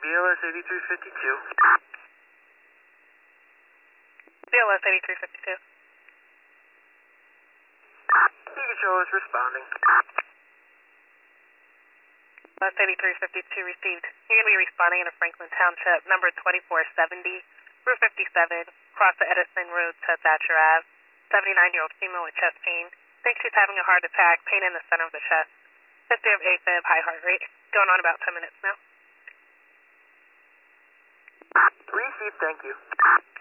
BLS 8352. BLS 8352. Control is responding. BLS 8352 received. You're going to be responding in a Franklin Township, number 2470, Route 57, across the Edison Road to Thatcher Ave. 79-year-old female with chest pain. Thinks she's having a heart attack, pain in the center of the chest. History of AFib, high heart rate. Going on about 10 minutes now. Received, thank you.